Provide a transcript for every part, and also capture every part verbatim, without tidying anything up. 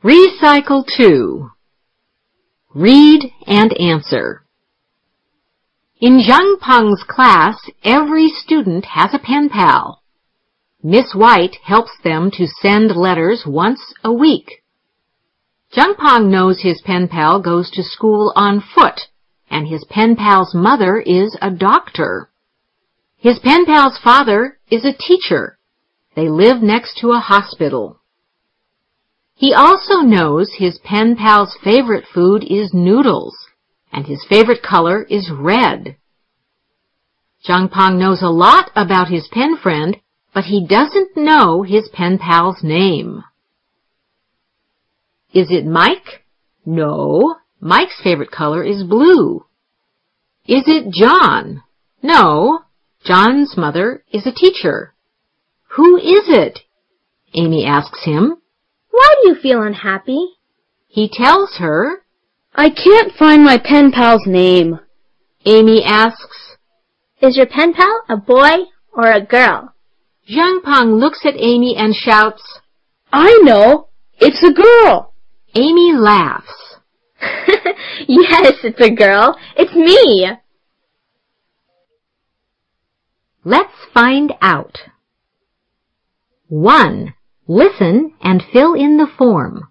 Recycle two. Read and answer. In Zhang Peng's class, every student has a pen pal. Miss White helps them to send letters once a week. Zhang Peng knows his pen pal goes to school on foot, and his pen pal's mother is a doctor. His pen pal's father is a teacher. They live next to a hospital. He also knows his pen pal's favorite food is noodles, and his favorite color is red. Zhang Peng knows a lot about his pen friend, but he doesn't know his pen pal's name. Is it Mike? No, Mike's favorite color is blue. Is it John? No, John's mother is a teacher. Who is it? Amy asks him. Why do you feel unhappy? He tells her. I can't find my pen pal's name. Amy asks. Is your pen pal a boy or a girl? Zhang Peng looks at Amy and shouts, I know! It's a girl! Amy laughs. Yes, it's a girl. It's me. Let's find out. one. Listen and fill in the form.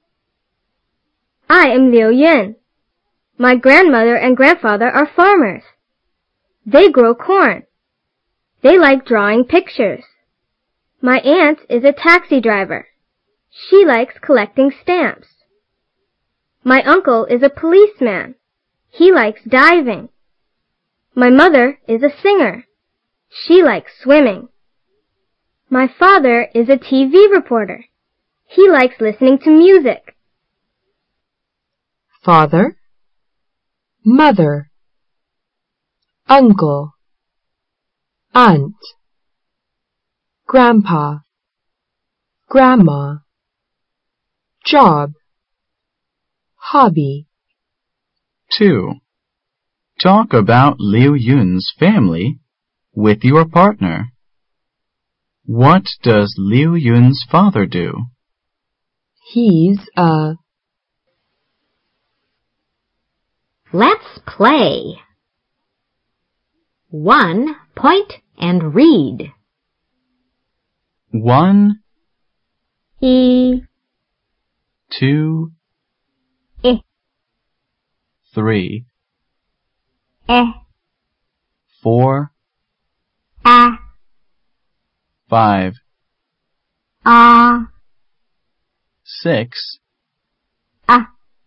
I am Liu Yun. My grandmother and grandfather are farmers. They grow corn. They like drawing pictures. My aunt is a taxi driver. She likes collecting stamps. My uncle is a policeman. He likes diving. My mother is a singer. She likes swimming. My father is a T V reporter. He likes listening to music. Father, mother, uncle, aunt, grandpa, grandma, job, hobby. two. Talk about Liu Yun's family with your partner. What does Liu Yun's father do? He's a... Let's play. one. Point and read. one, E, two, I, three, E, four, A, five, A, six, A,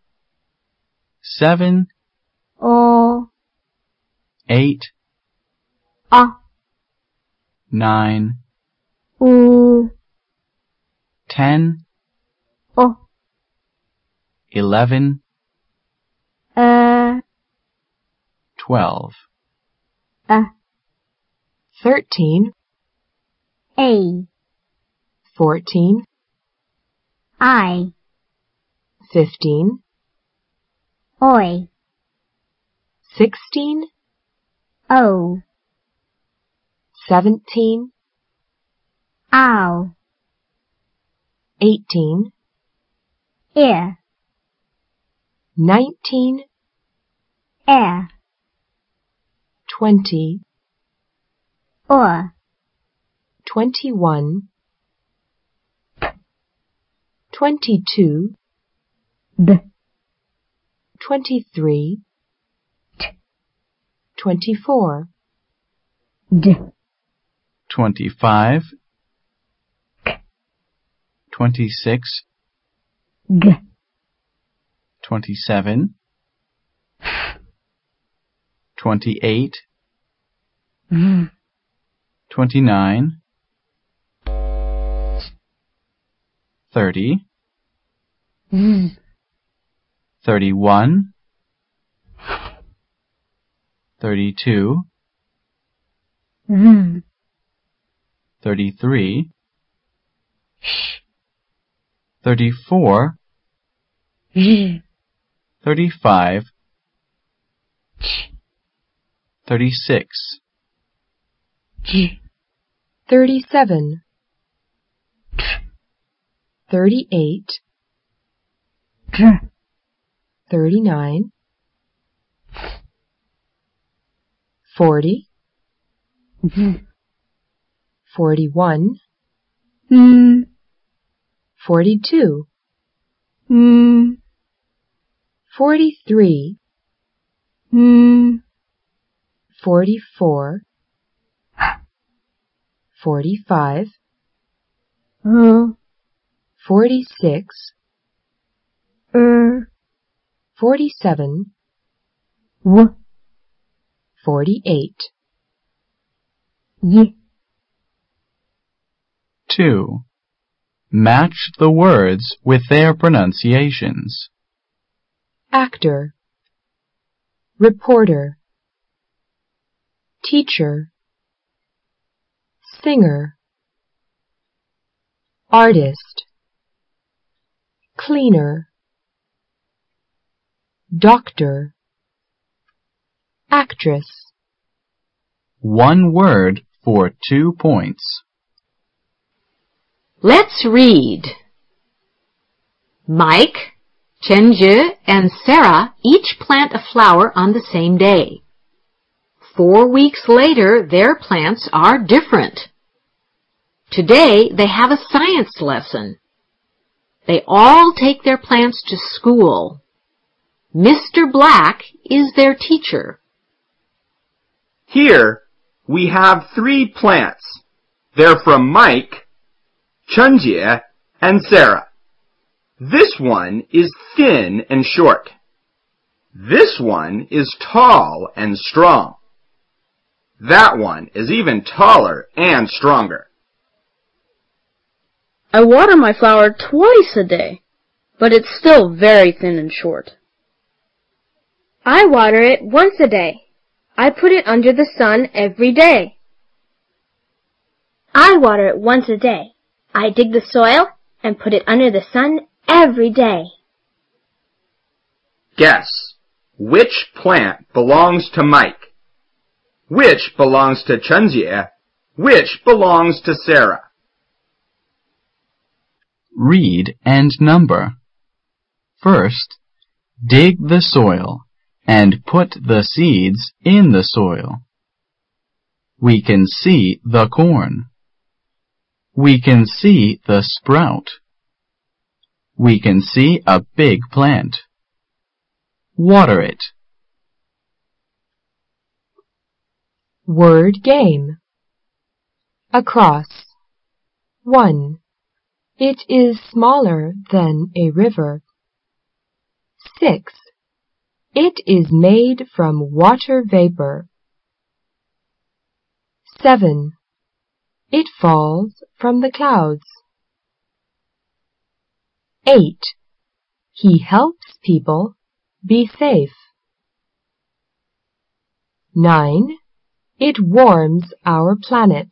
seven, O, eight, A, nine, U, ten, O, eleven, E, twelve, E, thirteen, A, fourteen, I, fifteen, Oi, sixteen, O, seventeen, Ow, eighteen, Ear, nineteen, Air, twenty, Or, twenty-one, twenty-two, B, twenty-three, twenty-four, D, twenty-five, twenty-six, G, twenty-seven, twenty-eight, V, twenty-nine, thirty, Z, thirty-one, thirty-two, Z, thirty-three, thirty-four, Z, thirty-five, Ch, thirty-six, G, thirty-seven, T, thirty-eight, thirty-nine, forty, forty-one, forty-two, forty-three, forty-four, forty-five, forty-six, forty-seven, forty-eight. two. Match the words with their pronunciations. Actor, reporter, teacher, singer, artist, cleaner, doctor, actress. One word for two points. Let's read. Mike, Chenji, and Sarah each plant a flower on the same day. Four weeks later, their plants are different. Today, they have a science lesson. They all take their plants to school. Mister Black is their teacher. Here, we have three plants. They're from Mike, Chunjie, and Sarah. This one is thin and short. This one is tall and strong. That one is even taller and stronger. I water my flower twice a day, but it's still very thin and short. I water it once a day. I put it under the sun every day. I water it once a day. I dig the soil and put it under the sun every day. Guess, which plant belongs to Mike? Which belongs to Chunjie? Which belongs to Sarah? Read and number. First, dig the soil and put the seeds in the soil. We can see the corn. We can see the sprout. We can see a big plant. Water it. Word game. Across. One. It is smaller than a river. Six. It is made from water vapor. Seven. It falls from the clouds. Eight. He helps people be safe. Nine. It warms our planet.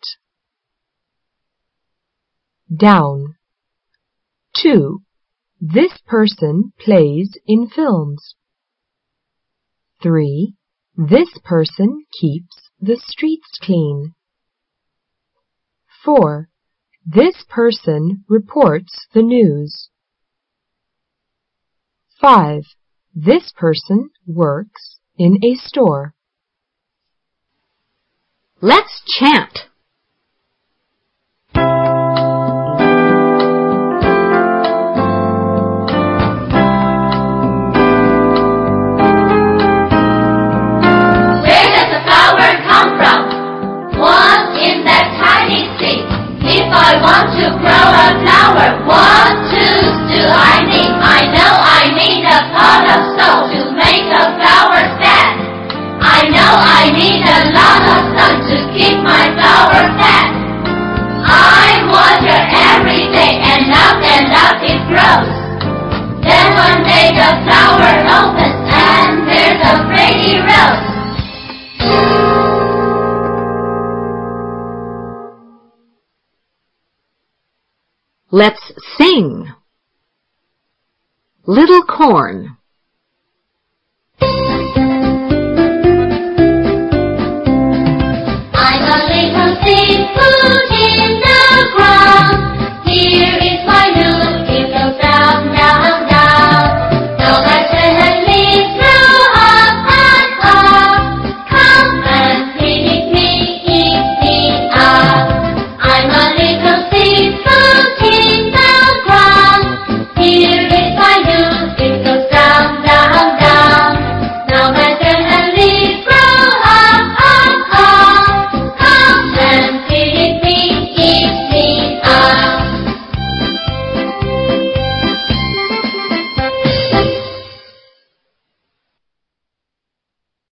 Down. Two. This person plays in films. Three. This person keeps the streets clean. Four. This person reports the news. Five. This person works in a store. Let's chant. I want to grow a flower. What tools do I need? I know I need a pot of soap to make a flower stand. I know I need a lot of sun to keep my flower fat. I water every day and up and up it grows. Then one day the flower opens and there's a pretty rose. Let's sing. Little corn. I'm a little seed put in the ground. Here in